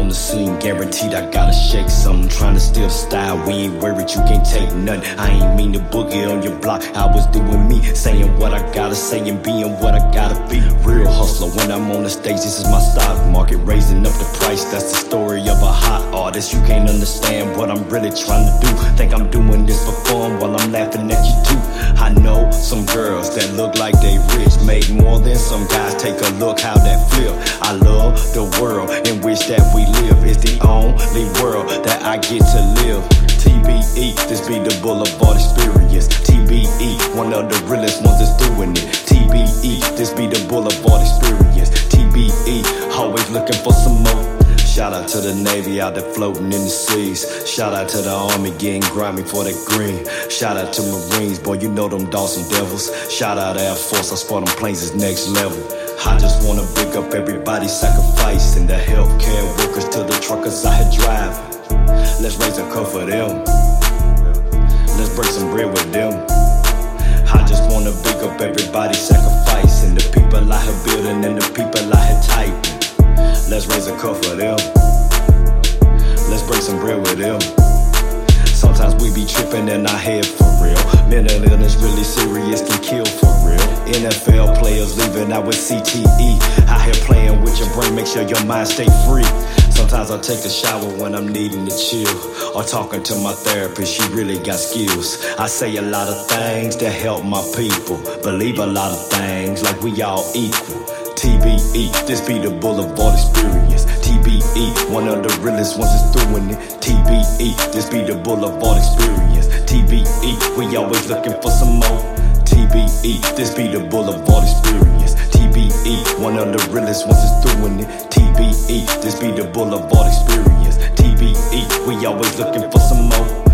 on the scene, guaranteed I gotta shake something. Trying to steal the style, we ain't worried, you can't take nothing. I ain't mean to boogie on your block, I was doing me, saying what I gotta say and being what I gotta be. Real hustler, when I'm on the stage, this is my stock market, raising up the price, that's the story of a hot artist. You can't understand what I'm really trying to do. Think I'm doing this for fun while I'm laughing at you too. I know some girls that look like they rich, make more than some guys, take a look how that feel. I love the world in which that we live, it's the only world that I get to live. TBE, this be the Boulevard Experience. TBE, one of the realest ones that's doing it. TBE, this be the Boulevard Experience. TBE, always looking for some more. Shout out to the Navy out there floating in the seas. Shout out to the Army getting grimy for that green. Shout out to Marines, boy, you know them Dawson Devils. Shout out Air Force, I swear them planes is next level. I just wanna big up everybody sacrificing, the healthcare workers to the truckers out here driving. Let's raise a cup for them. Let's break some bread with them. I just wanna big up everybody sacrificing, the people out here building and the people out here typing. Let's raise a cup for them. Let's break some bread with them. Sometimes we be tripping in our head for real. Mental illness really serious, can kill for real. NFL players leaving out with CTE. Out here playing with your brain, make sure your mind stay free. Sometimes I take a shower when I'm needing to chill, or talking to my therapist, she really got skills. I say a lot of things that help my people, believe a lot of things like we all equal. TBE, this be the Boulevard Experience. TBE, one of the realest ones that's doing it. TBE, this be the Boulevard Experience. TBE, we always looking for some more. TBE, this be the Boulevard Experience. TBE, one of the realest ones that's doing it. TBE, this be the Boulevard Experience. TBE, we always looking for some more.